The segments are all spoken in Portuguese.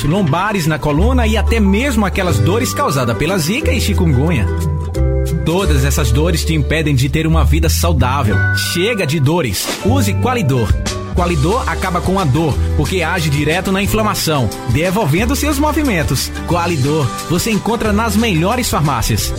joelhos, lombares na coluna e até mesmo aquelas dores causadas pela zika e chikungunya. Todas essas dores te impedem de ter uma vida saudável. Chega de dores. Use Qualidor. Qualidor acaba com a dor, porque age direto na inflamação, devolvendo seus movimentos. Qualidor, você encontra nas melhores farmácias.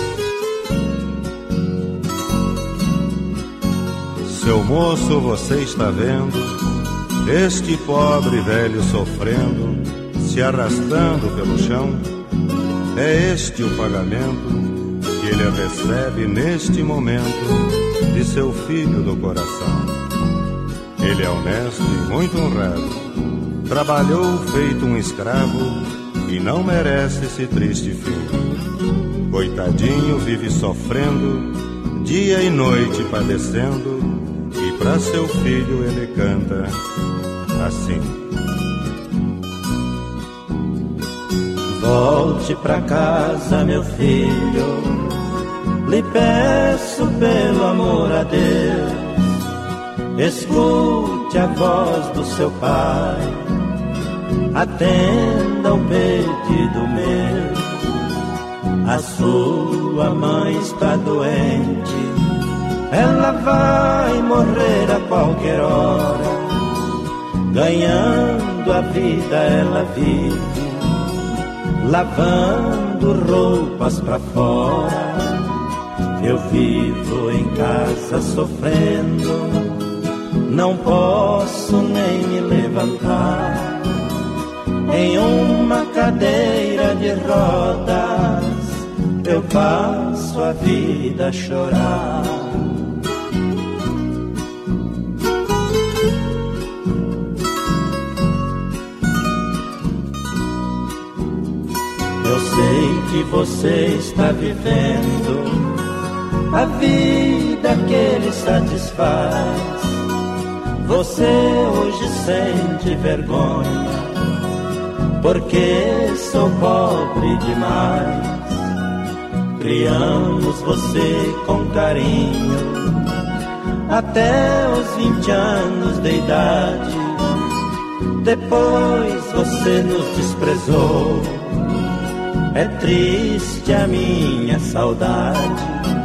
Seu moço, você está vendo este pobre velho sofrendo, se arrastando pelo chão? É este o pagamento que ele recebe neste momento de seu filho do coração. Ele é honesto e muito honrado, trabalhou feito um escravo e não merece esse triste fim. Coitadinho vive sofrendo, dia e noite padecendo, e pra seu filho ele canta assim: volte pra casa, meu filho, lhe peço pelo amor a Deus, escute a voz do seu pai, atenda um pedido meu. A sua mãe está doente, ela vai morrer a qualquer hora, ganhando a vida ela vive, lavando roupas pra fora. Eu vivo em casa sofrendo, não posso nem me levantar, em uma cadeira de rodas eu passo a vida a chorar. Eu sei que você está vivendo a vida que ele satisfaz. Você hoje sente vergonha, porque sou pobre demais. Criamos você com carinho até os 20 anos de idade. Depois você nos desprezou. É triste a minha saudade.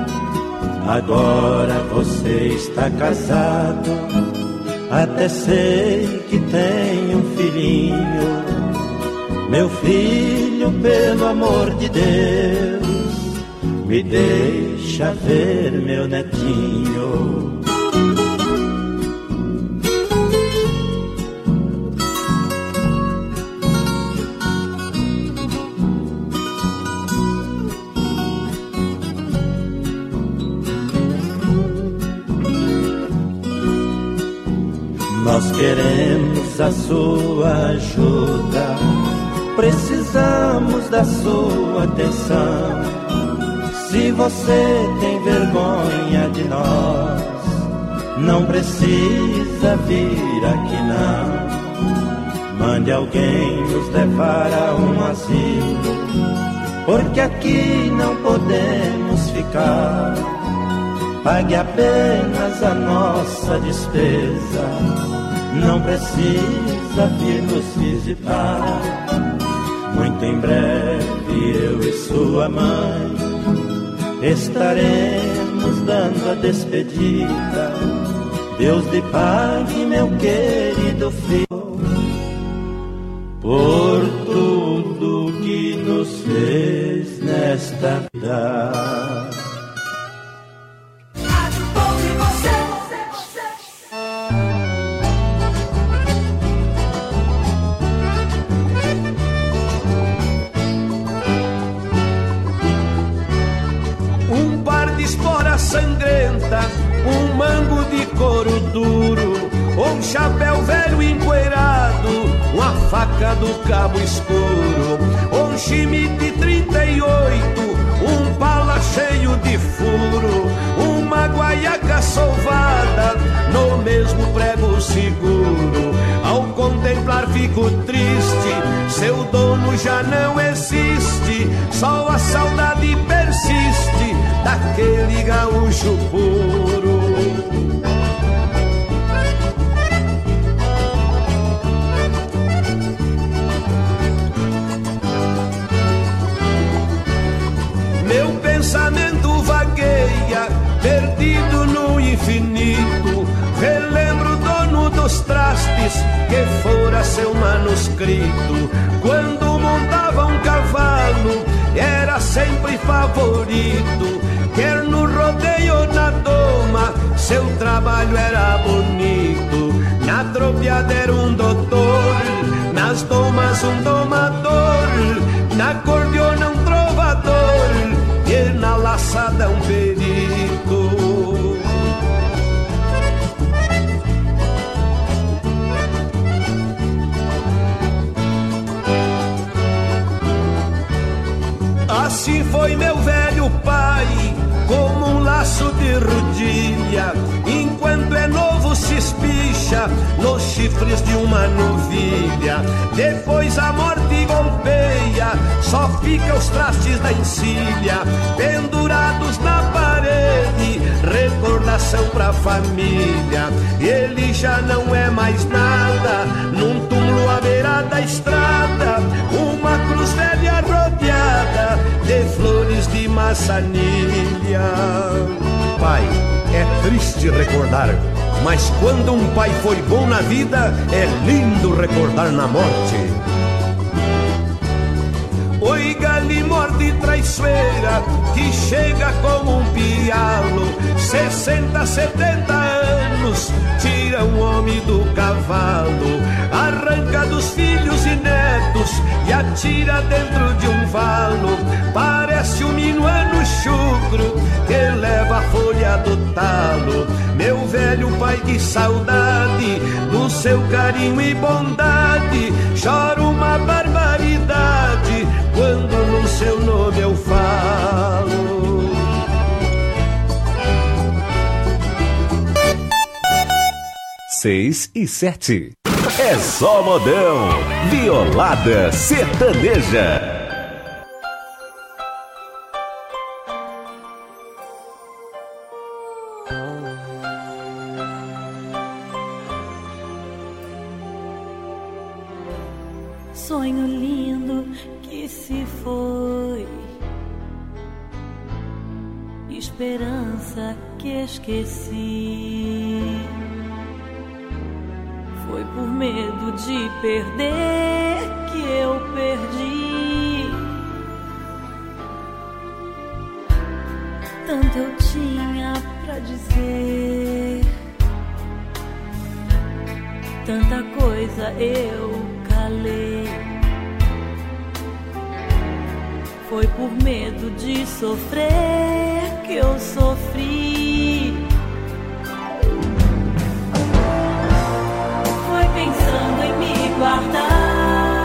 Agora você está casado, até sei que tem um filhinho. Meu filho, pelo amor de Deus, me deixa ver meu netinho. Nós queremos a sua ajuda, precisamos da sua atenção. Se você tem vergonha de nós, não precisa vir aqui não. Mande alguém nos levar a um asilo, porque aqui não podemos ficar. Pague apenas a nossa despesa, não precisa vir nos visitar. Muito em breve eu e sua mãe estaremos dando a despedida. Deus lhe pague, meu querido filho, por tudo que nos fez nesta vida. Sangrenta, um mango de couro duro, um chapéu velho empoeirado, uma faca do cabo escuro, um chimite 38, um pala cheio de furo, uma guaiaca sovada, no mesmo prego seguro. Ao contemplar fico triste, seu dono já não existe, só a saudade persiste daquele gaúcho puro. dos trastes que fora seu manuscrito. Quando montava um cavalo era sempre favorito, quer no rodeio ou na doma, seu trabalho era bonito. Na tropiada era um doutor, nas domas um domador, na cordiona um trovador e na laçada um perito. Assim foi meu velho pai, como um laço de rodilha. Enquanto é novo se espicha nos chifres de uma novilha. Depois a morte golpeia, só fica os trastes da encilha pendurados na parede, recordação pra família. Ele já não é mais nada, num túmulo à beira da estrada, uma cruz velha rodeada de flores de maçanilha. Pai, é triste recordar, mas quando um pai foi bom na vida, é lindo recordar na morte. Oi, galimorde traiçoeira, que chega como um pialo, 60, 70 anos, tira um homem do cavalo, arranca dos filhos e netos e atira dentro de um valo. Parece um minuano chucro que leva a folha do talo. Meu velho pai, que saudade do seu carinho e bondade, chora uma barbaridade quando no seu nome eu falo. 6 e 7. É só modão. Violada sertaneja. Sonho lindo que se foi, esperança que esqueci. Foi por medo de perder que eu perdi. Tanto eu tinha pra dizer, tanta coisa eu calei. Foi por medo de sofrer que eu sofri. Foi pensando em me guardar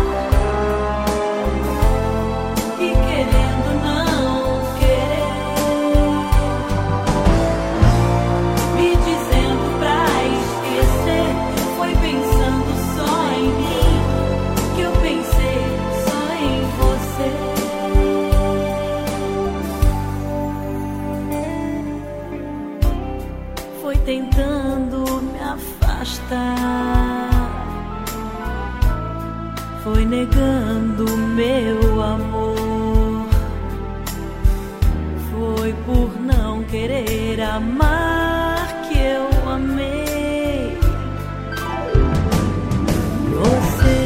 e querendo não querer, me dizendo pra esquecer. Foi pensando só em mim que eu pensei só em você. Foi tentando me afastar, foi negando meu amor. Foi por não querer amar que eu amei você.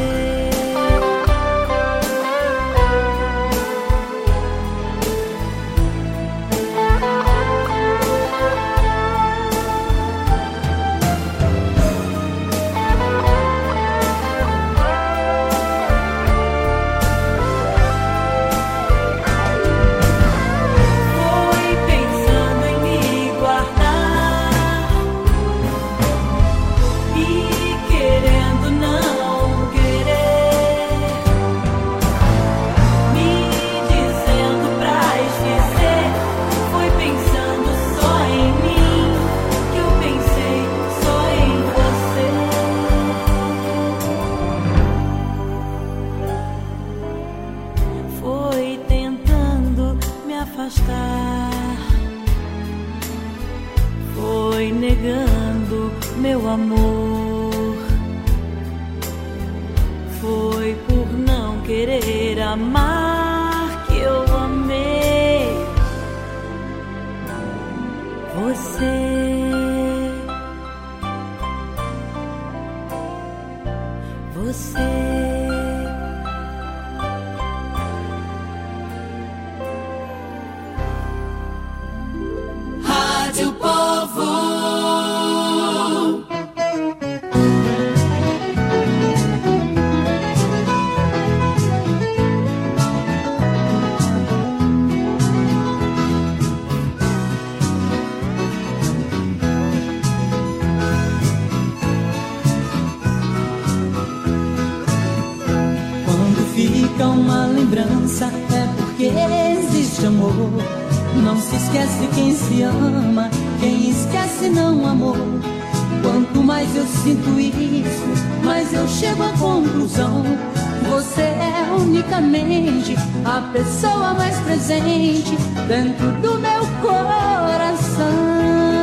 Foi negando meu amor. Foi por não querer amar que eu amei você. fica uma lembrança é porque existe amor. Não se esquece quem se ama, quem esquece não amou. Quanto mais eu sinto isso, mais eu chego à conclusão: você é unicamente a pessoa mais presente dentro do meu coração.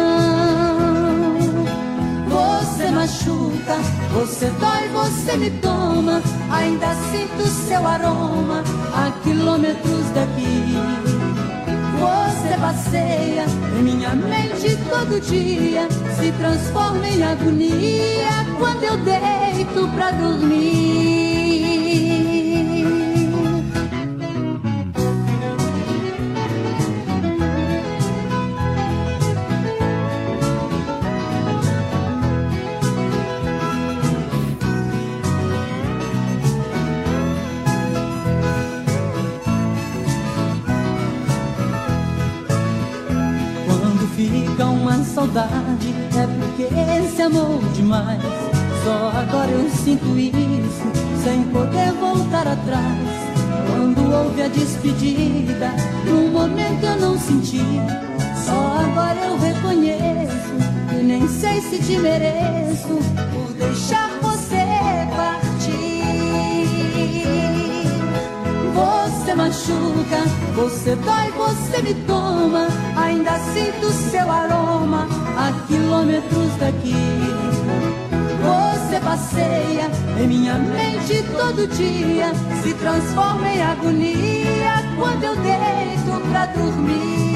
Você machuca, você dói, você me toma. Ainda sinto seu aroma a quilômetros daqui. Você passeia em minha mente todo dia, se transforma em agonia quando eu deito pra dormir. Fica uma saudade, é porque esse amor demais. Só agora eu sinto isso, sem poder voltar atrás. Quando houve a despedida, num momento eu não senti. Só agora eu reconheço, e nem sei se te mereço, por deixar você partir. Você machuca, você dói, você me toma. Ainda sinto seu aroma a quilômetros daqui. Você passeia em minha mente todo dia, se transforma em agonia quando eu deito pra dormir.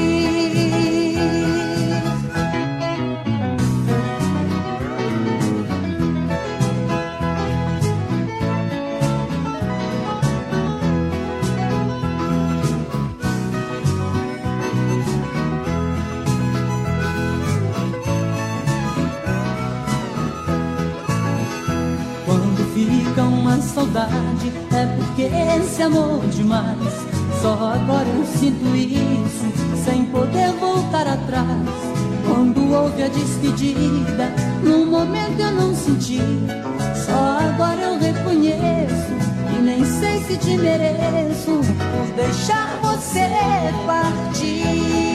'Fica uma saudade, é porque esse amor demais. Só agora eu sinto isso, sem poder voltar atrás. Quando houve a despedida, num momento eu não senti. Só agora eu reconheço, e nem sei se te mereço, por deixar você partir.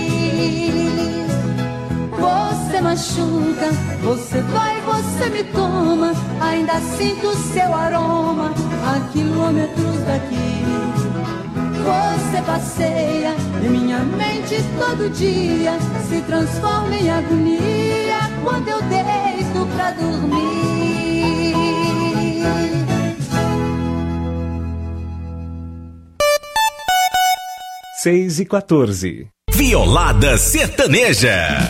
Você machuca, você dói, você me toma. Ainda sinto seu aroma a quilômetros daqui. Você passeia em minha mente todo dia, se transforma em agonia quando eu deito pra dormir. 6h14. Violada Sertaneja.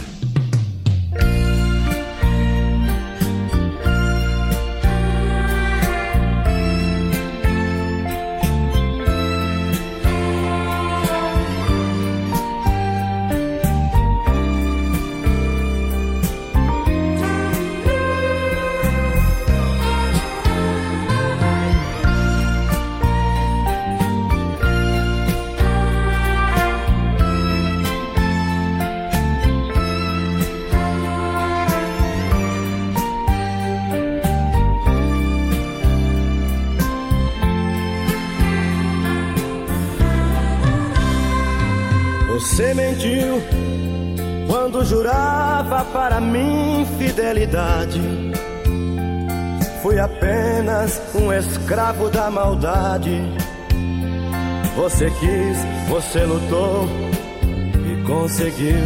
Você mentiu quando jurava para mim fidelidade. Fui apenas um escravo da maldade. Você quis, você lutou e conseguiu.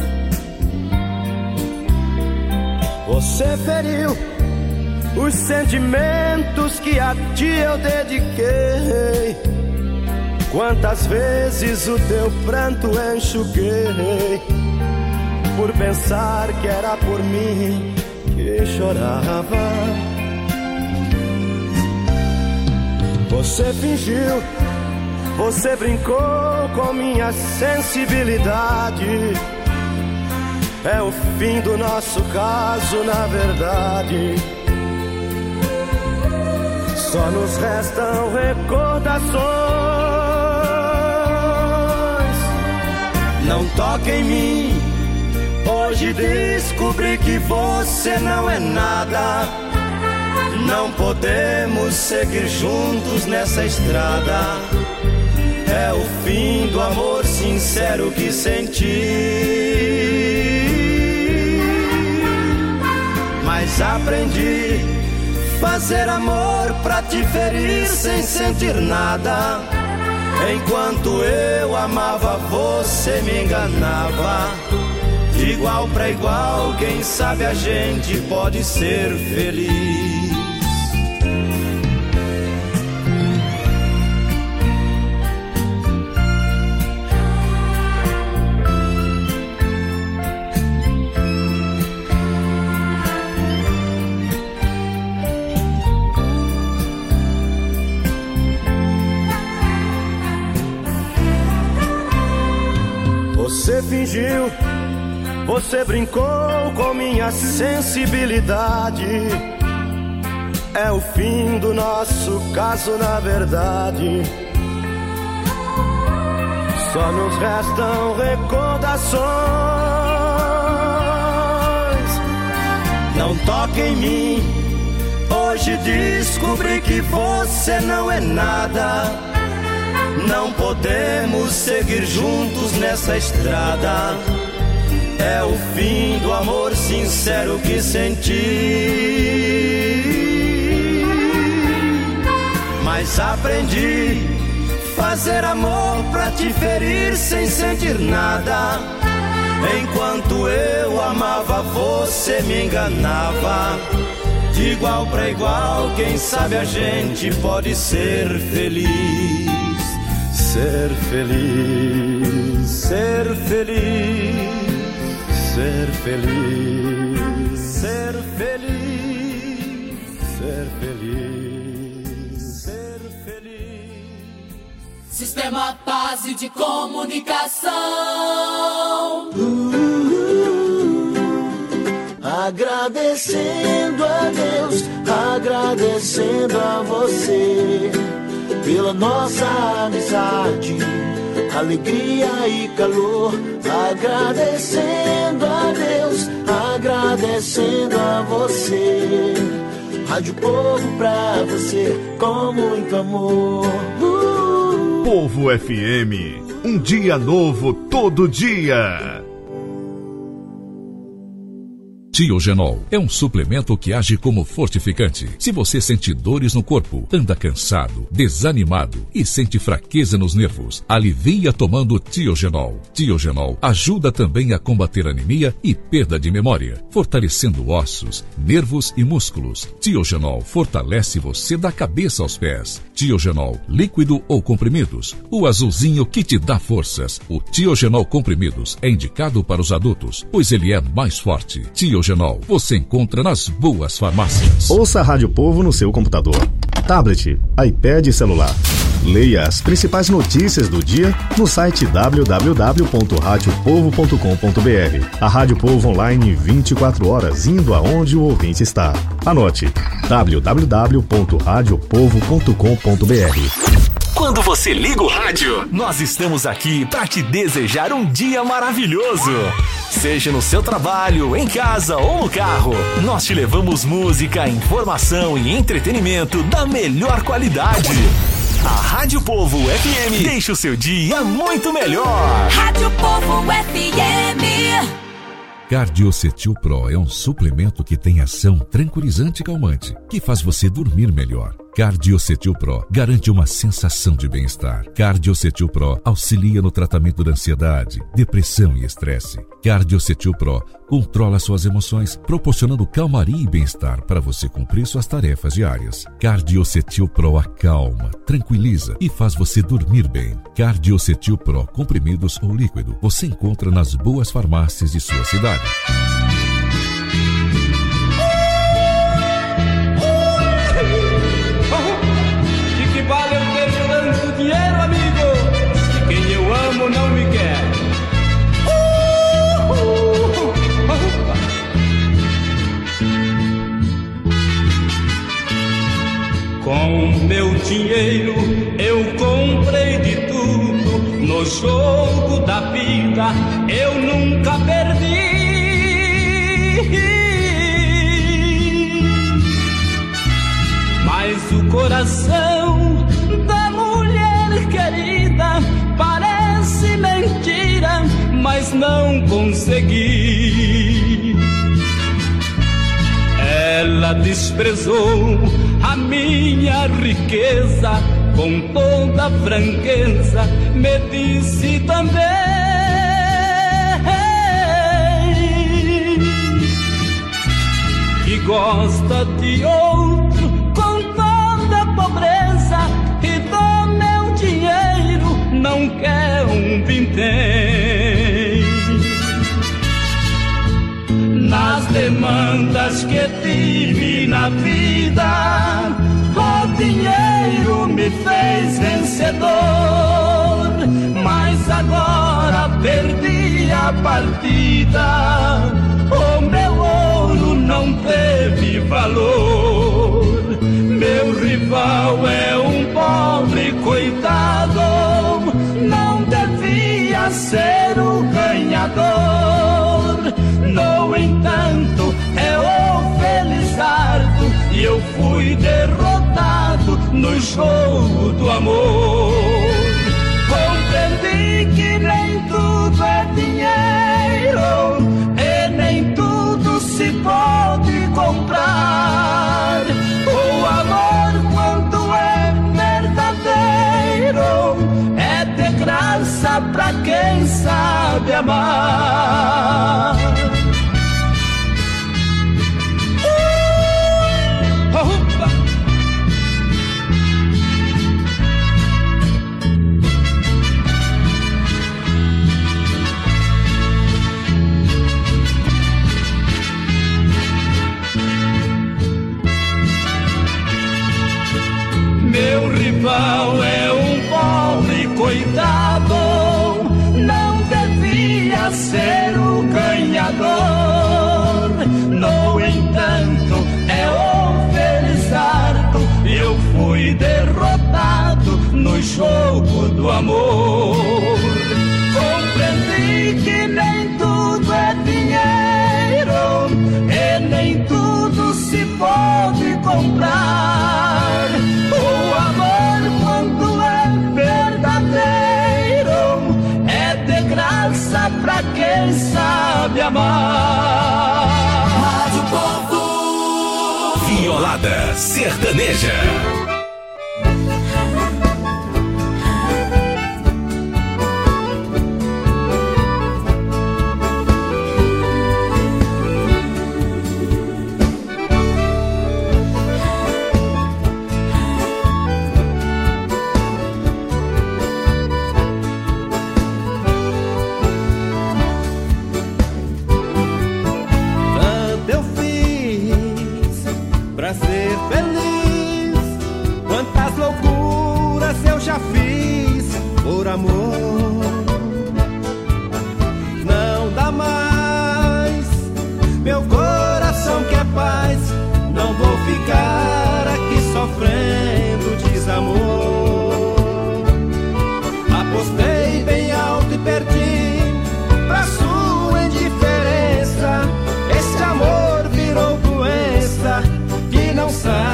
Você feriu os sentimentos que a ti eu dediquei. Quantas vezes o teu pranto enxuguei, por pensar que era por mim que chorava. Você fingiu, você brincou com minha sensibilidade. É o fim do nosso caso, na verdade. Só nos restam recordações. Não toque em mim, hoje descobri que você não é nada. Não podemos seguir juntos nessa estrada. É o fim do amor sincero que senti. Mas aprendi fazer amor pra te ferir sem sentir nada. Enquanto eu amava, você me enganava. De igual pra igual, quem sabe a gente pode ser feliz. Você fingiu, você brincou com minha sensibilidade. É o fim do nosso caso, na verdade. Só nos restam recordações. Não toque em mim. Hoje descobri que você não é nada. Não podemos seguir juntos nessa estrada. É o fim do amor sincero que senti. Mas aprendi fazer amor pra te ferir sem sentir nada. Enquanto eu amava, você me enganava. De igual pra igual, quem sabe a gente pode ser feliz. Ser feliz, ser feliz, ser feliz, ser feliz, ser feliz, ser feliz. Sistema Base de Comunicação. Agradecendo a Deus, agradecendo a você pela nossa amizade, alegria e calor. Agradecendo a Deus, agradecendo a você. Rádio Povo pra você, com muito amor. Povo FM, um dia novo todo dia. Tiogenol é um suplemento que age como fortificante. Se você sente dores no corpo, anda cansado, desanimado e sente fraqueza nos nervos, alivia tomando Tiogenol. Tiogenol ajuda também a combater anemia e perda de memória, fortalecendo ossos, nervos e músculos. Tiogenol fortalece você da cabeça aos pés. Tiogenol, líquido ou comprimidos, o azulzinho que te dá forças. O Tiogenol comprimidos é indicado para os adultos, pois ele é mais forte. Tiogenol você encontra nas boas farmácias. Ouça a Rádio Povo no seu computador, tablet, iPad e celular. Leia as principais notícias do dia no site www.radiopovo.com.br. A Rádio Povo online 24 horas, indo aonde o ouvinte está. Anote: www.radiopovo.com.br. Quando você liga o rádio, nós estamos aqui para te desejar um dia maravilhoso. Seja no seu trabalho, em casa ou no carro, nós te levamos música, informação e entretenimento da melhor qualidade. A Rádio Povo FM deixa o seu dia muito melhor. Rádio Povo FM. Cardiocetil Pro é um suplemento que tem ação tranquilizante e calmante, que faz você dormir melhor. Cardiocetil Pro garante uma sensação de bem-estar. Cardiocetil Pro auxilia no tratamento da ansiedade, depressão e estresse. Cardiocetil Pro controla suas emoções, proporcionando calmaria e bem-estar para você cumprir suas tarefas diárias. Cardiocetil Pro acalma, tranquiliza e faz você dormir bem. Cardiocetil Pro comprimidos ou líquido você encontra nas boas farmácias de sua cidade. Vale eu ter tanto dinheiro, amigo, se quem eu amo não me quer. Com meu dinheiro eu comprei de tudo, no jogo da vida eu nunca perdi. coração da mulher querida. Parece mentira, mas não consegui. Ela desprezou a minha riqueza, com toda franqueza me disse também que gosta de outro com toda pobreza, e do meu dinheiro não quer um vintém. Nas demandas que tive na vida, o dinheiro me fez vencedor, mas agora perdi a partida. O meu ouro não teve valor. Meu rival é um pobre coitado, não devia ser o ganhador. No entanto, é o Felizardo e eu fui derrotado no jogo do amor. Compreendi que nem tudo é dinheiro e nem tudo se pode comprar. O amor, quando é verdadeiro, é de graça pra quem sabe amar. Meu rival é um pobre coitado, não devia ser o ganhador. No entanto, é o Felizardo e eu fui derrotado no jogo do amor. Compreendi que nem tudo é dinheiro e nem tudo se pode comprar. O amor, quando é verdadeiro, é de graça pra quem sabe amar. Rádio Povo Violada Sertaneja. Amor, não dá mais, meu coração quer paz, não vou ficar aqui sofrendo desamor. Apostei bem alto e perdi pra sua indiferença, esse amor virou doença que não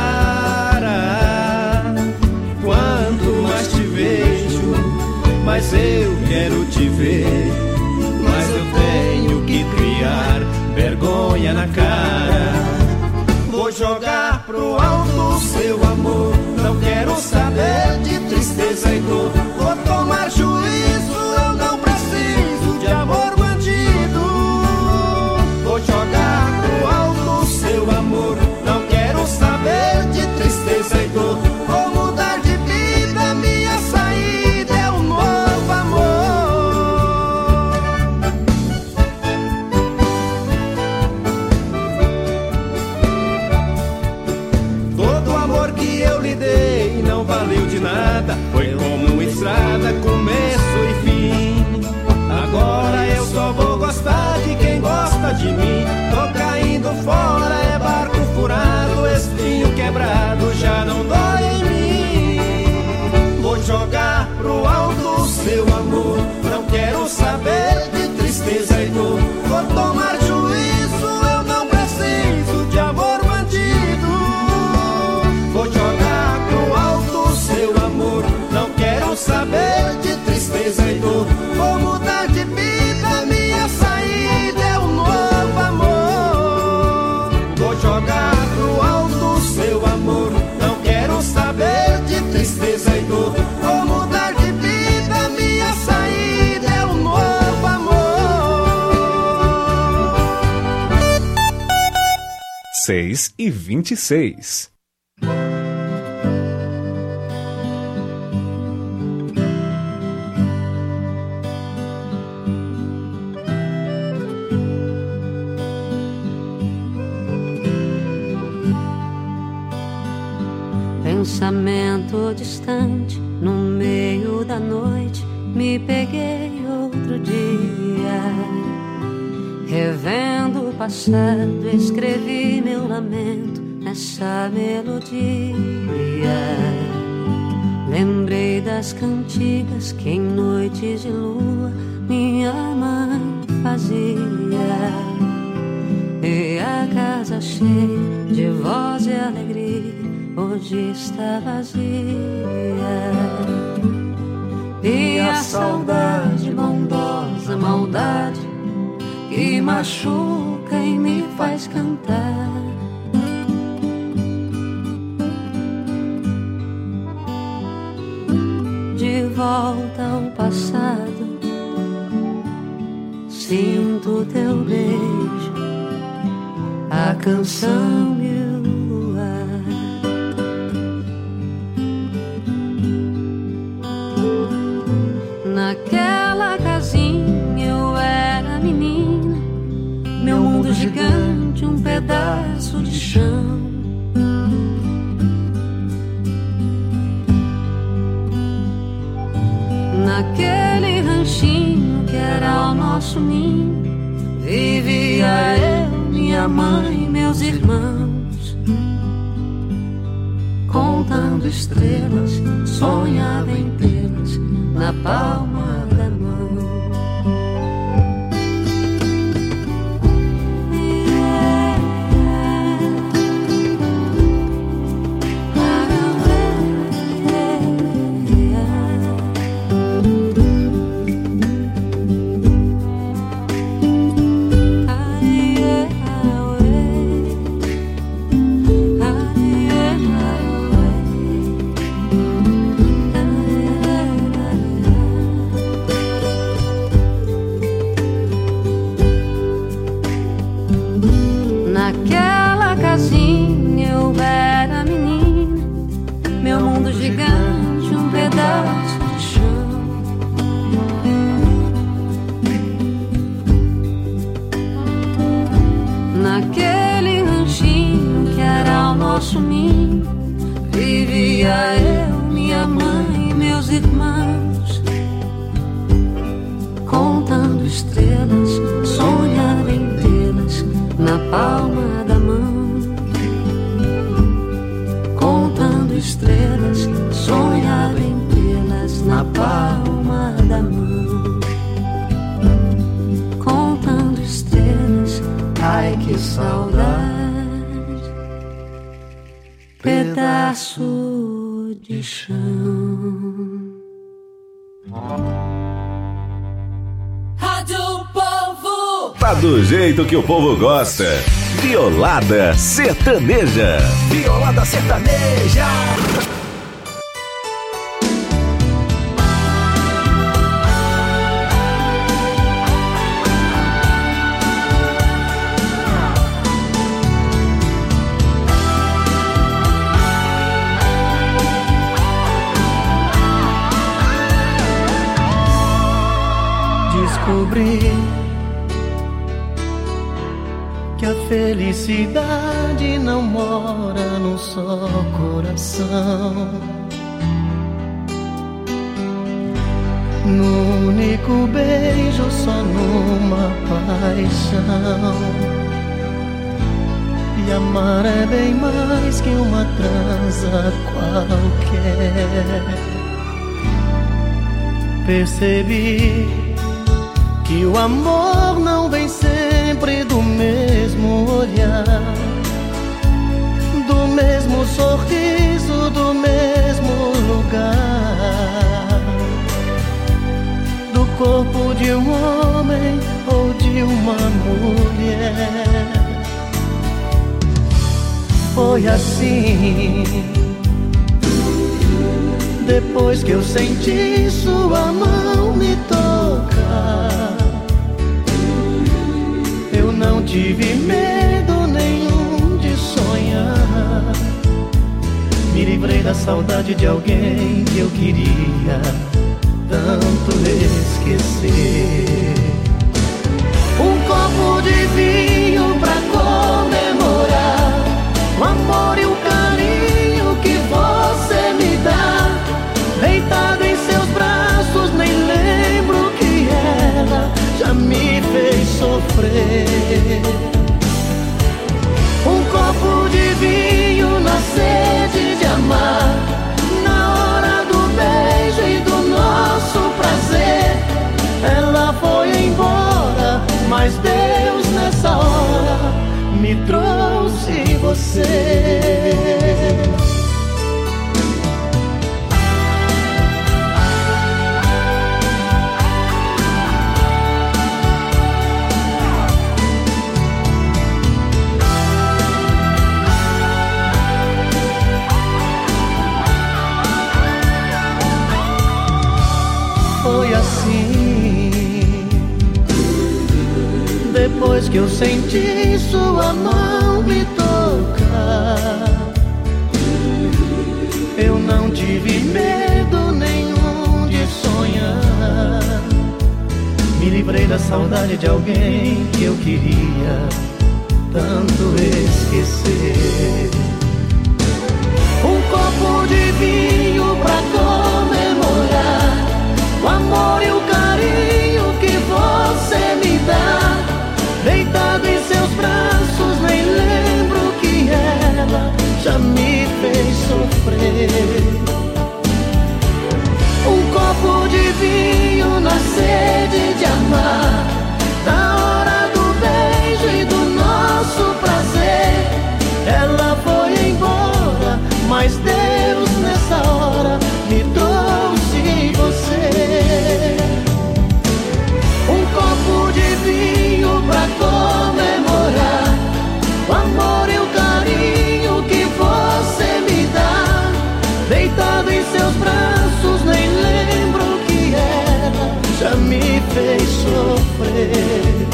sara. Quando mais te vejo, mas eu quero te ver, mas eu tenho que criar vergonha na cara. Vou jogar pro alto seu amor, não quero saber de tristeza e dor. Vou tomar juízo, eu não preciso de amor bandido. Vou jogar pro alto seu amor, não quero saber de tristeza e dor. Vou mudar de vida, minha saída é um novo amor. Todo o amor que eu lhe dei não valeu de nada, foi como uma estrada, começo e fim. Agora eu só vou gostar de quem gosta de mim. Tô caindo fora, é barco furado, espinho quebrado, já não dói em mim. Vou jogar pro alto seu amor, não quero saber de tristeza e dor. Vou tomar juízo, eu não preciso de amor bandido. Vou jogar pro saber de tristeza e dor. Vou mudar de vida, minha saída é um novo amor. Vou jogar pro alto seu amor, não quero saber de tristeza e dor. Vou mudar de vida, minha saída é um novo amor. 6h26. Pensamento distante, no meio da noite, me peguei outro dia. Revendo o passado, escrevi meu lamento nessa melodia. Lembrei das cantigas que em noites de lua minha mãe fazia. E a casa cheia de voz e alegria hoje está vazia. E a saudade bondosa, maldade que machuca e me faz cantar. De volta ao passado, sinto teu beijo, a canção e o ar. Naquela casinha eu era menina, meu mundo gigante, um pedaço de chão. Naquele ranchinho que era o nosso ninho, vivia eu, minha mãe, meus irmãos. Contando estrelas, sonhava em tê-las na palma da mão. Naquela casinha eu era menina, meu mundo gigante, um pedaço de chão. Naquele ranchinho que era o nosso ninho, vivia eu, minha mãe e meus irmãos. Contando estrelas, sonhava em tê-las na palma da mão. Contando estrelas, sonhava em tê-las na palma da mão. Contando estrelas, ai que saudade, pedaço de chão. Rádio Povo. Tá do jeito que o povo gosta. Violada Sertaneja. Violada Sertaneja. Descobri que a felicidade não mora num só coração, no único beijo, só numa paixão. E amar é bem mais que uma transa qualquer. Percebi que o amor não vem sempre do mesmo olhar, do mesmo sorriso, do mesmo lugar. de um homem ou de uma mulher. Foi assim. Depois que eu senti sua mão me tocar, eu não tive medo nenhum de sonhar. Me livrei da saudade de alguém que eu queria tanto esquecer. Um copo de vinho pra comemorar o amor e o carinho que você me dá. Deitado em seus braços, nem lembro que ela já me fez sofrer. Um copo de vinho na sede de amar, na hora do beijo e do nosso prazer. Ela foi embora, mas Deus nessa hora me trouxe você. Foi assim. Depois que eu senti sua mão me tocar, eu não tive medo nenhum de sonhar. Me livrei da saudade de alguém que eu queria tanto esquecer. Um copo de vinho pra comemorar o amor e o carinho que você me dá. Deitado em seus braços, nem lembro que ela já me fez sofrer. Um copo de vinho na sede de amar, na hora do beijo e do nosso prazer. Ela foi embora, mas Deus nessa hora me trouxe você. Um copo de vinho pra comemorar o amor e o carinho que você me dá. Deitado em seus braços, nem lembro que ela já me fez sofrer.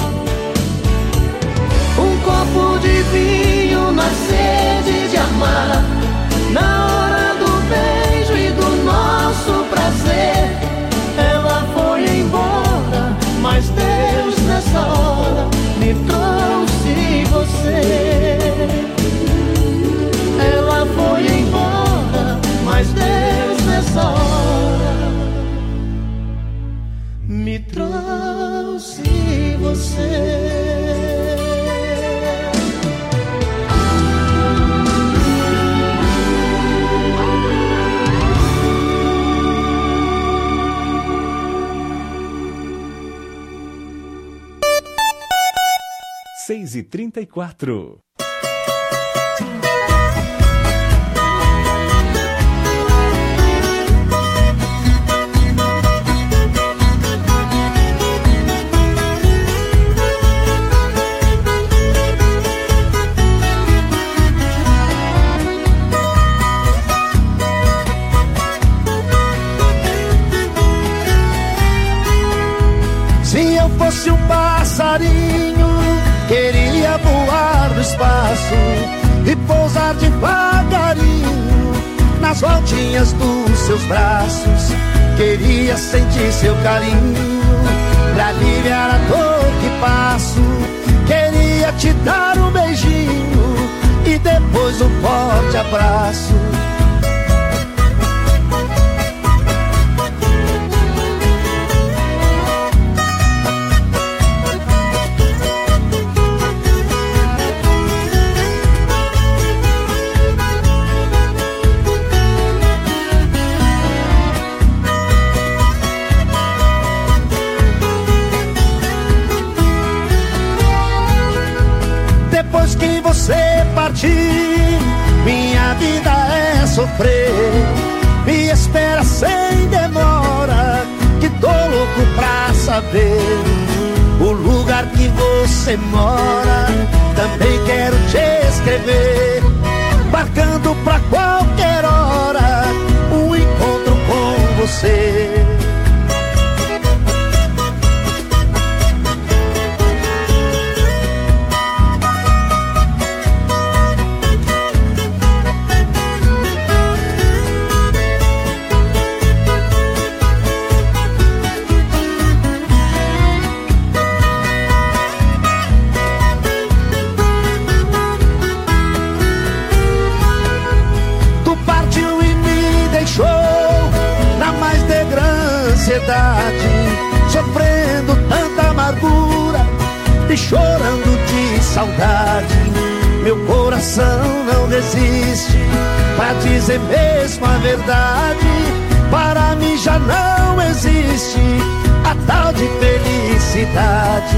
Um copo de vinho na sede de amar, na hora do beijo e do nosso prazer. Ela foi embora, mas Deus nessa hora me trouxe você. Ela foi embora, mas Deus nessa hora me trouxe você. E 34. Se eu fosse um passarinho, queria voar no espaço e pousar devagarinho nas voltinhas dos seus braços. Queria sentir seu carinho pra aliviar a dor que passo. Queria te dar um beijinho e depois um forte abraço. Depois que você partir, minha vida é sofrer. Me espera sem demora, que tô louco pra saber saber o lugar que você mora. Também quero te escrever, marcando pra qualquer hora um encontro com você. Sofrendo tanta amargura e chorando de saudade. Meu coração não resiste pra dizer mesmo a verdade. Para mim já não existe a tal de felicidade.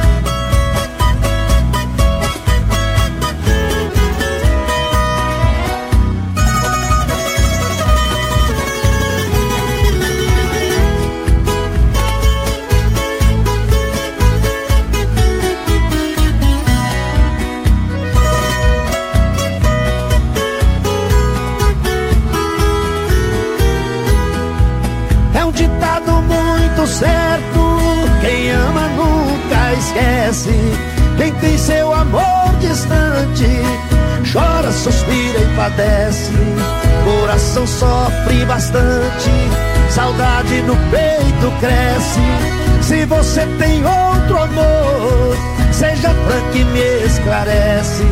Certo, quem ama nunca esquece. Quem tem seu amor distante chora, suspira e padece. Coração sofre bastante, saudade no peito cresce. Se você tem outro amor, seja franco e me esclarece.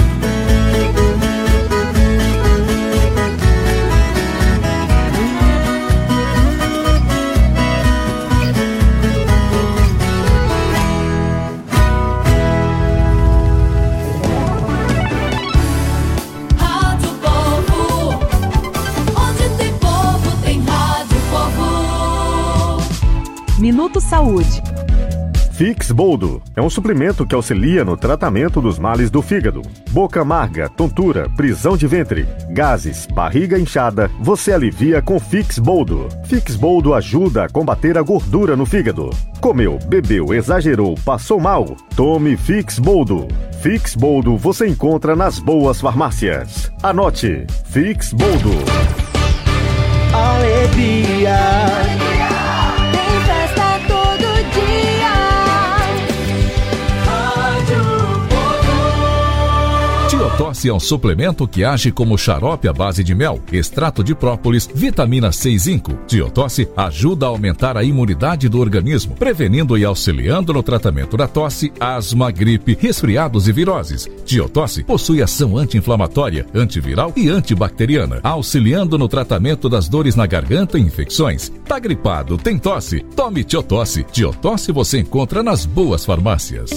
Minuto Saúde. Fix Boldo é um suplemento que auxilia no tratamento dos males do fígado. Boca amarga, tontura, prisão de ventre, gases, barriga inchada, você alivia com Fix Boldo. Fix Boldo ajuda a combater a gordura no fígado. Comeu, bebeu, exagerou, passou mal? Tome Fix Boldo. Fix Boldo você encontra nas boas farmácias. Anote, Fix Boldo. Alegria. Tiotose é um suplemento que age como xarope à base de mel, extrato de própolis, vitamina C e zinco. Tiotose ajuda a aumentar a imunidade do organismo, prevenindo e auxiliando no tratamento da tosse, asma, gripe, resfriados e viroses. Tiotose possui ação anti-inflamatória, antiviral e antibacteriana, auxiliando no tratamento das dores na garganta e infecções. Tá gripado, tem tosse? Tome Tiotose. Tiotose você encontra nas boas farmácias.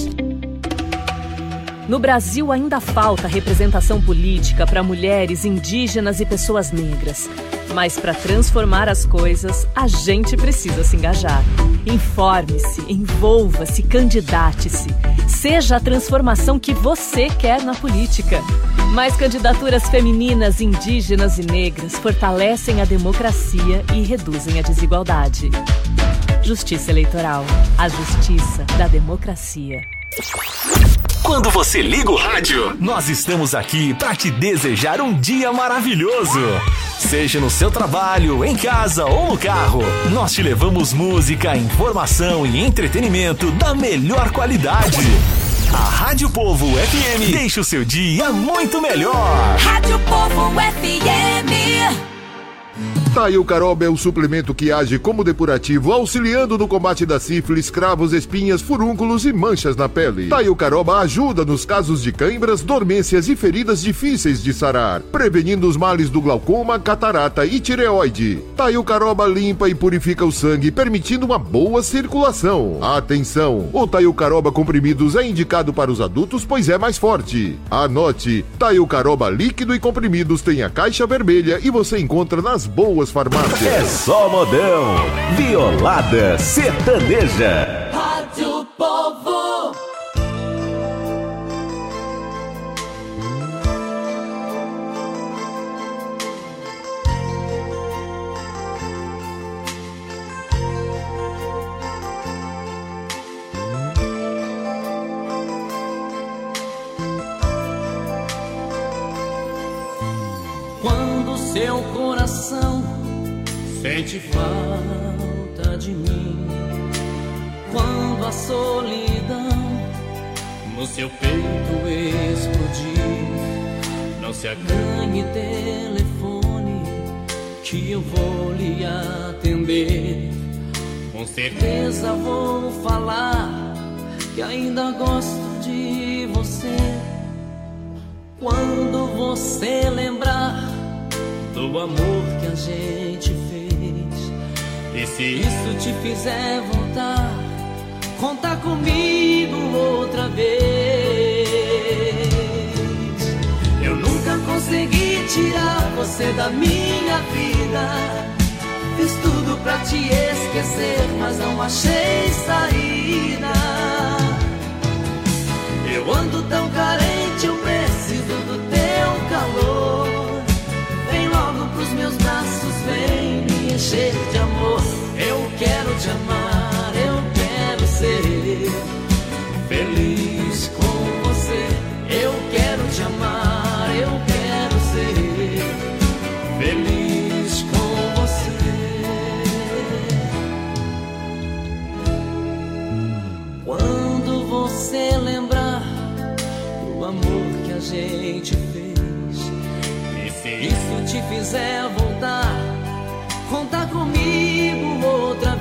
No Brasil ainda falta representação política para mulheres, indígenas e pessoas negras. Mas para transformar as coisas, a gente precisa se engajar. Informe-se, envolva-se, candidate-se. Seja a transformação que você quer na política. Mais candidaturas femininas, indígenas e negras fortalecem a democracia e reduzem a desigualdade. Justiça Eleitoral. A justiça da democracia. Quando você liga o rádio, nós estamos aqui para te desejar um dia maravilhoso. Seja no seu trabalho, em casa ou no carro, nós te levamos música, informação e entretenimento da melhor qualidade. A Rádio Povo FM deixa o seu dia muito melhor. Rádio Povo FM. Taio Caroba é o suplemento que age como depurativo, auxiliando no combate da sífilis, cravos, espinhas, furúnculos e manchas na pele. Taio Caroba ajuda nos casos de cãibras, dormências e feridas difíceis de sarar, prevenindo os males do glaucoma, catarata e tireoide. Taio Caroba limpa e purifica o sangue, permitindo uma boa circulação. Atenção! O Taio Caroba comprimidos é indicado para os adultos, pois é mais forte. Anote, Taio Caroba líquido e comprimidos tem a caixa vermelha e você encontra nas boas farmácias. É só modão, violada sertaneja. Rádio Povo. coração sente falta de mim. Quando a solidão no seu peito explodir, não se acanhe, telefone, que eu vou lhe atender. Com certeza vou falar que ainda gosto de você. Quando você lembrar do amor que a gente fez, e se isso te fizer voltar, conta comigo outra vez. Eu nunca consegui tirar você da minha vida. Fiz tudo pra te esquecer, mas não achei saída. Eu ando tão carente, eu preciso do teu calor. Vem logo pros meus braços, vem me encher de amor. Eu quero te amar, eu quero ser feliz com você. Eu quero te amar, eu quero ser feliz com você. Quando você lembrar do amor que a gente fez, e se isso te fizer voltar, conta comigo outra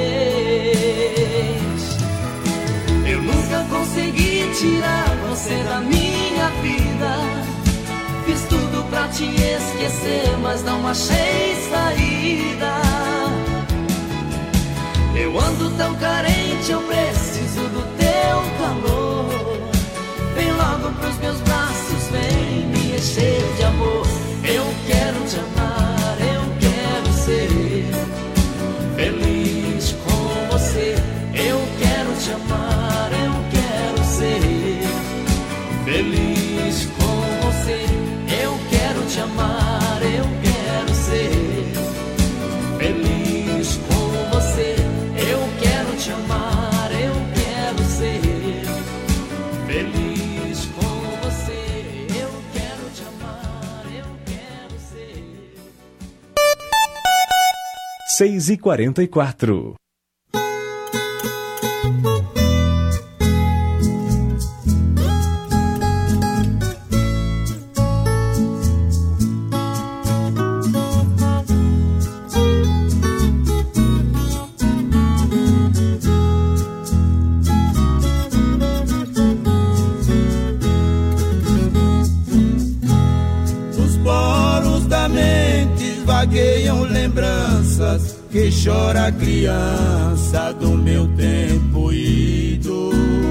vez. Eu nunca consegui tirar você da minha vida. Fiz tudo pra te esquecer, mas não achei saída. Eu ando tão carente, eu preciso do teu calor. Vem logo pros meus braços, vem me encher de amor. Eu quero te amar, eu quero ser feliz com você. Eu quero te amar, eu quero ser feliz com você. Eu quero te amar, eu quero ser feliz com você. Eu quero te amar, eu quero ser feliz com você. Eu quero te amar, eu quero ser. 6h44. Vagueiam lembranças que chora a criança do meu tempo ido.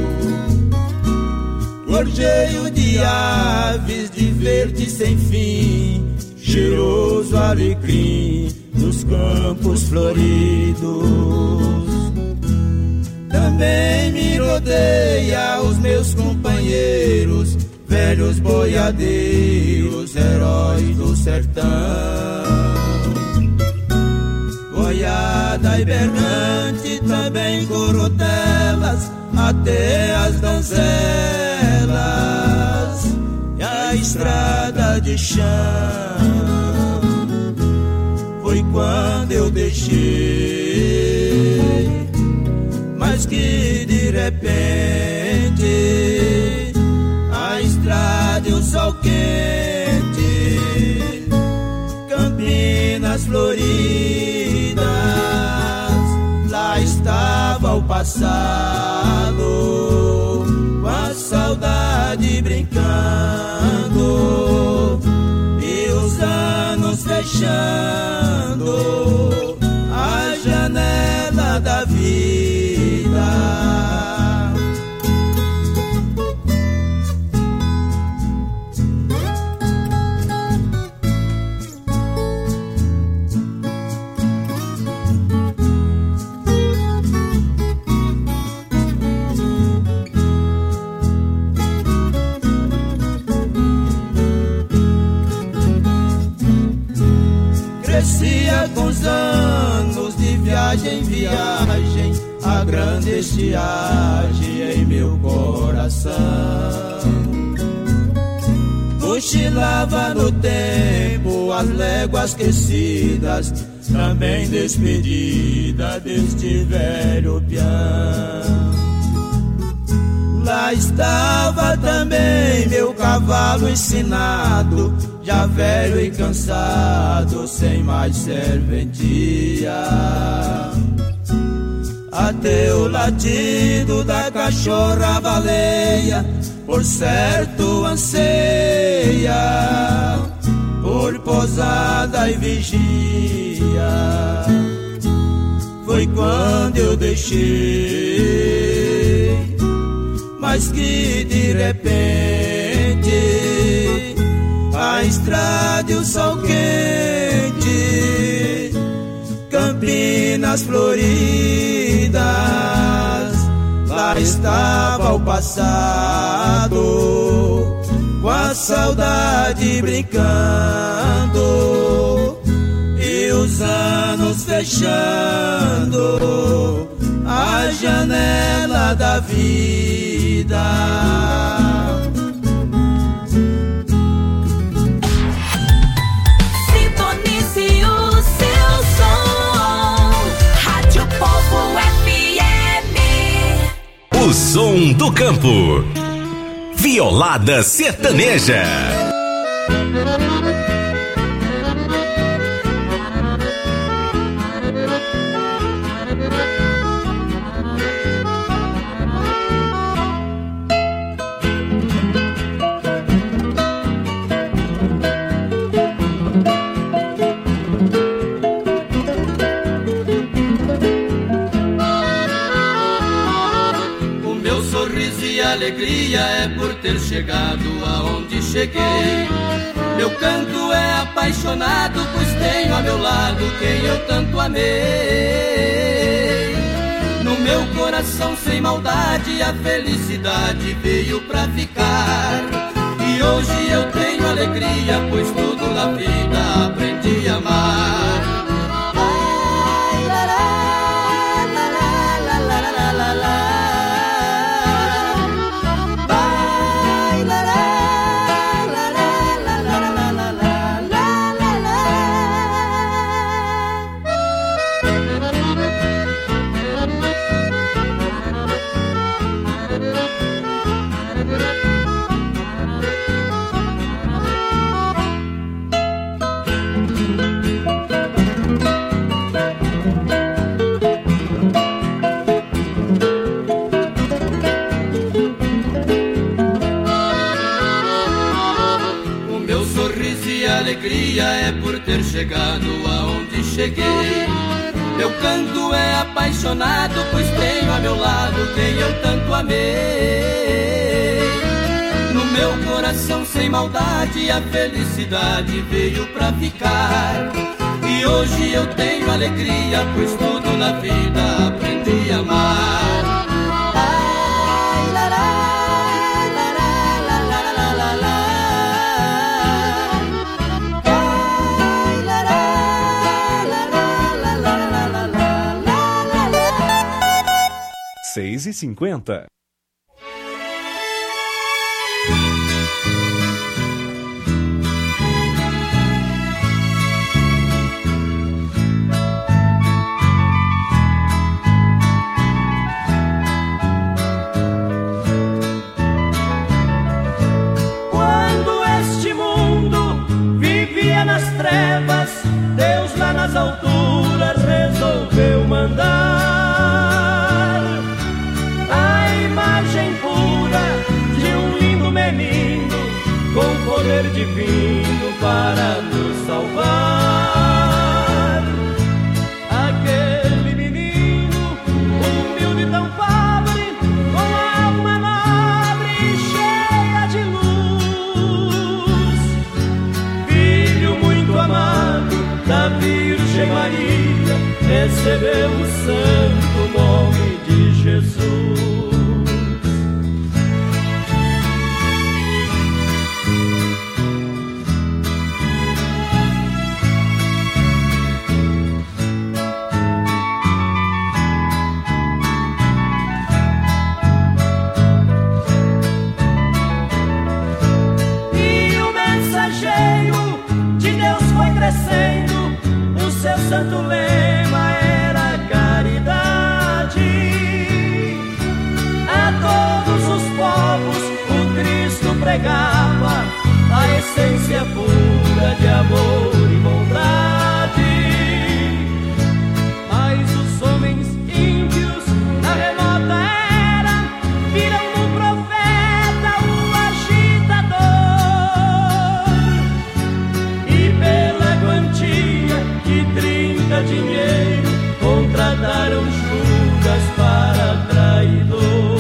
Gorjeio de aves de verde sem fim, cheiroso alecrim dos campos floridos. Também me rodeia os meus companheiros, velhos boiadeiros, heróis do sertão. Boiada e berrante, também corotelas, até as donzelas, e a estrada de chão. Foi quando eu deixei, mas que de repente a estrada e o sol quente, Campinas floridas, lá estava o passado, com a saudade brincando, e os anos fechando a janela da vida. Crescia com os anos de viagem em viagem, a grande estiagem em meu coração. O cochilava no tempo as léguas esquecidas, também despedida deste velho peão. Lá estava também meu cavalo ensinado, já velho e cansado, sem mais serventia. Até o latido da cachorra baleia, por certo anseia por posada e vigia. Foi quando eu deixei, mas que de repente a estrada e o sol quente, Campinas floridas, lá estava o passado, com a saudade brincando e os anos fechando a janela da vida. Sintonize o seu som, Rádio Povo FM. O som do campo. Violada Sertaneja. Alegria é por ter chegado aonde cheguei. Meu canto é apaixonado, pois tenho a meu lado quem eu tanto amei. No meu coração sem maldade a felicidade veio pra ficar. E hoje eu tenho alegria, pois tudo na vida aprendi a amar. Alegria é por ter chegado aonde cheguei. Meu canto é apaixonado, pois tenho a meu lado quem eu tanto amei. No meu coração sem maldade a felicidade veio pra ficar. E hoje eu tenho alegria, pois tudo na vida aprendi a amar. 6h50. Quando este mundo vivia nas trevas, Deus lá nas alturas resolveu mandar com poder divino para nos salvar. Aquele menino, humilde e tão pobre, com alma nobre e cheia de luz, filho muito amado da Virgem Maria, recebeu o santo nome de Jesus. essência pura de amor e bondade. Mas os homens ímpios na remota era viram no profeta um agitador, e pela quantia de 30 dinheiro contrataram Judas para traidor.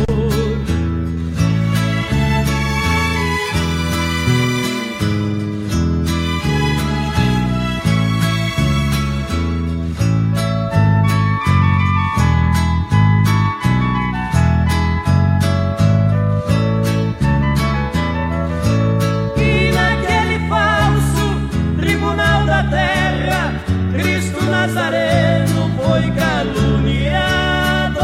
Nazareno foi caluniado.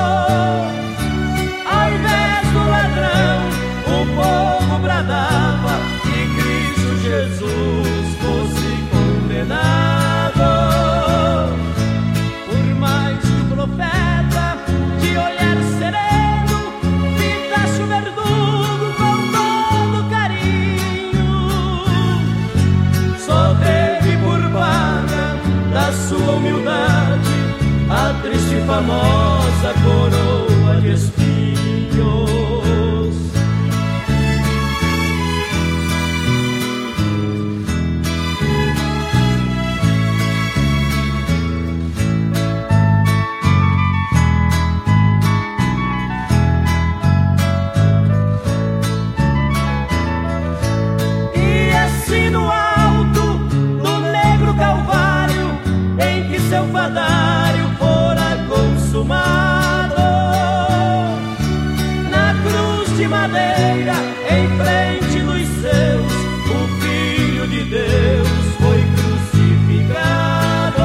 Ao invés do ladrão, o povo bradava que Cristo Jesus fosse condenado. Por mais que o profeta, de olhar sereno, pintasse o verdugo com todo carinho, só teve por paga da sua humildade a triste e famosa coroa de espinhos. E assim no alto do negro calvário em que seu fadário fora consumado, na cruz de madeira em frente dos seus, o Filho de Deus foi crucificado.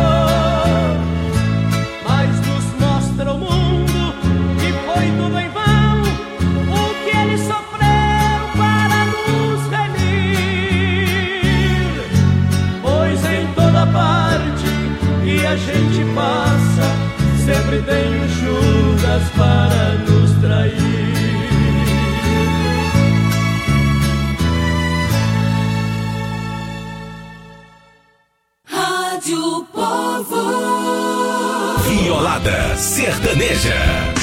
Mas nos mostra o mundo que foi tudo em vão, o que ele sofreu para nos remir, pois em toda parte que a gente passa, sempre tem um Judas para nos trair. Rádio Povo. Violada Sertaneja.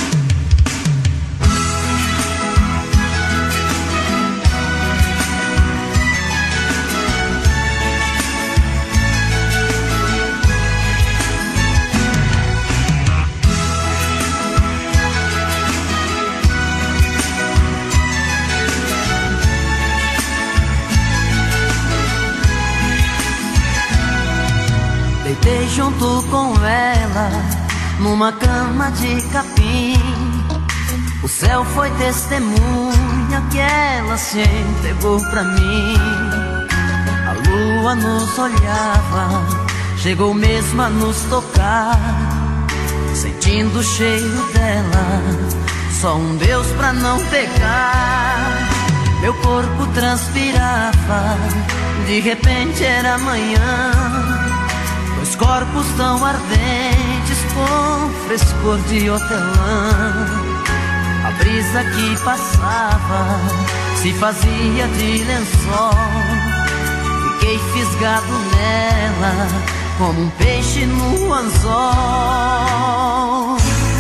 Deitei junto com ela numa cama de capim. O céu foi testemunha que ela se entregou pra mim. A lua nos olhava, chegou mesmo a nos tocar. Sentindo o cheiro dela, só um Deus pra não pecar. Meu corpo transpirava, de repente era manhã. Dois corpos tão ardentes com frescor de hortelã. A brisa que passava se fazia de lençol. Fiquei fisgado nela como um peixe no anzol.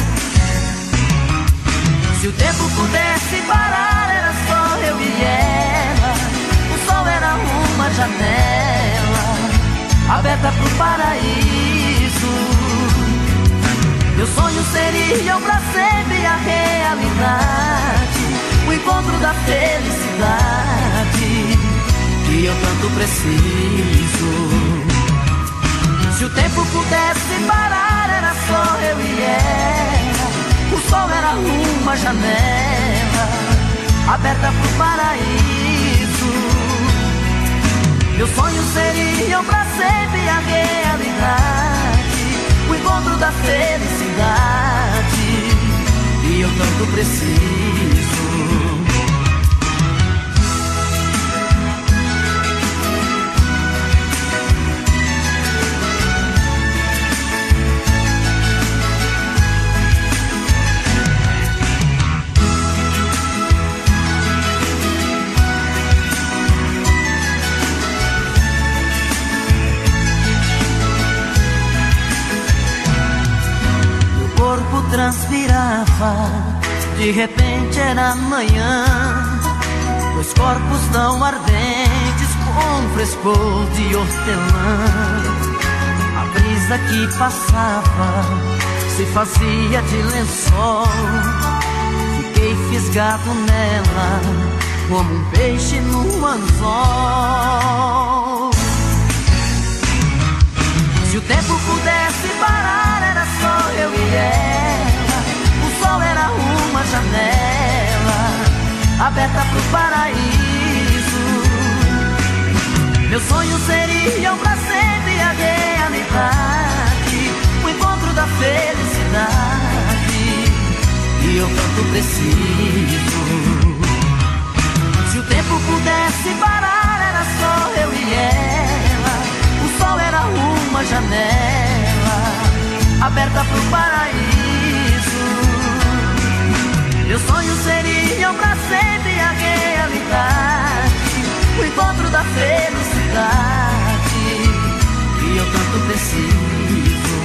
Se o tempo pudesse parar, era só eu e ela. O sol era uma janela aberta pro paraíso. Meus sonhos seriam pra sempre a realidade, o encontro da felicidade que eu tanto preciso. Se o tempo pudesse parar, era só eu e ela. O sol era uma janela aberta pro paraíso. Meus sonhos seriam pra sempre a realidade, o encontro da felicidade que eu tanto preciso. transpirava, de repente era manhã. Dois corpos tão ardentes com frescor de hortelã. A brisa que passava se fazia de lençol. Fiquei fisgado nela como um peixe no anzol. Se o tempo pudesse parar, era só eu e ela. O sol era uma janela aberta pro paraíso. Meus sonhos seriam pra sempre a realidade, o encontro da felicidade que eu tanto preciso. Se o tempo pudesse parar, era só eu e ela. O sol era uma janela aberta pro paraíso. Meus sonhos seriam pra sempre a realidade, o encontro da felicidade que eu tanto preciso.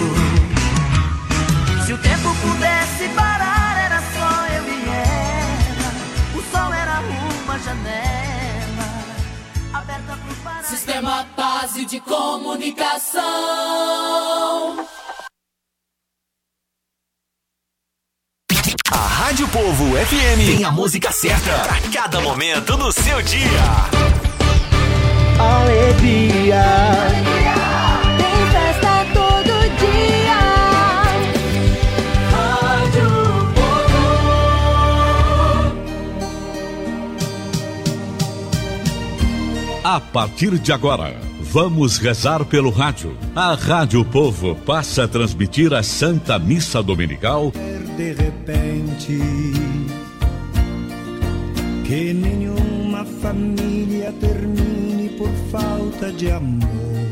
Se o tempo pudesse parar, era só eu e ela. O sol era uma janela aberta pro paraíso. Sistema Base de Comunicação. A Rádio Povo FM tem a música certa pra cada momento do seu dia. Alegria. Tem festa todo dia. Rádio Povo. A partir de agora, vamos rezar pelo rádio. A Rádio Povo passa a transmitir a Santa Missa Dominical. De repente, que nenhuma família termine por falta de amor.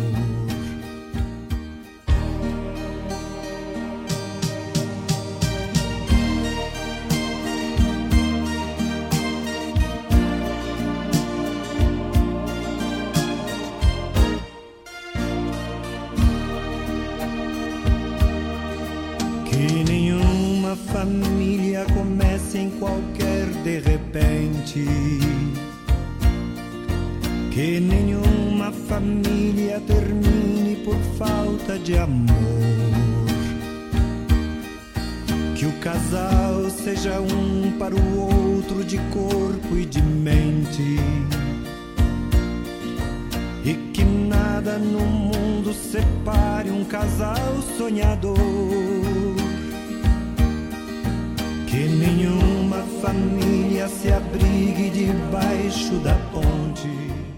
Que nenhuma família comece em qualquer de repente. Que nenhuma família termine por falta de amor. Que o casal seja um para o outro de corpo e de mente. E que nada no mundo separe um casal sonhador. Que nenhuma família se abrigue debaixo da ponte.